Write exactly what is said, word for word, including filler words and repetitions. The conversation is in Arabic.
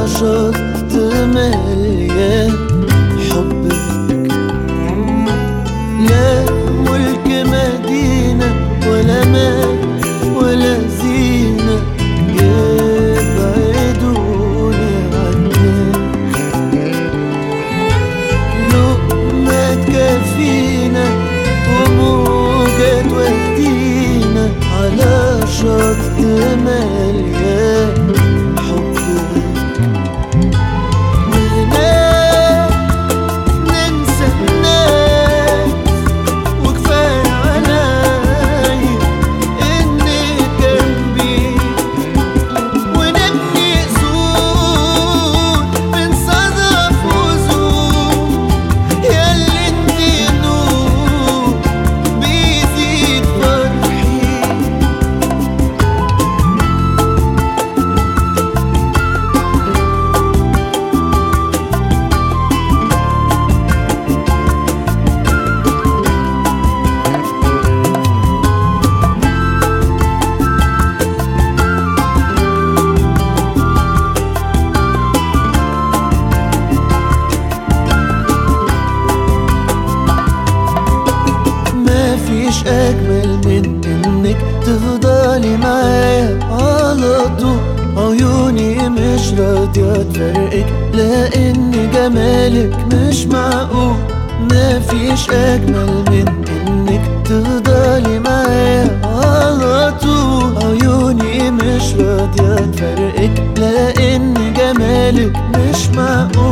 شط مليان حبك. لا ملك مدينة ولا مال ولا زينة يبعدوني عنك. لقمة تكفينا وموجة تودينا على شط مليان حبك. هناك ننسى الناس وكفاية عليا إنك جنبي، ونبني سور من صدف وزور ياللي انتي نور بيزيد فرحي. مفيش أجمل من إنك تفضلي معايا على طول. عيوني مش راضية تفرقك لأن جمالك مش معقول. مفيش أجمل من إنك تفضلي معايا على طول. عيوني مش راضية تفرقك لأن جمالك مش معقول.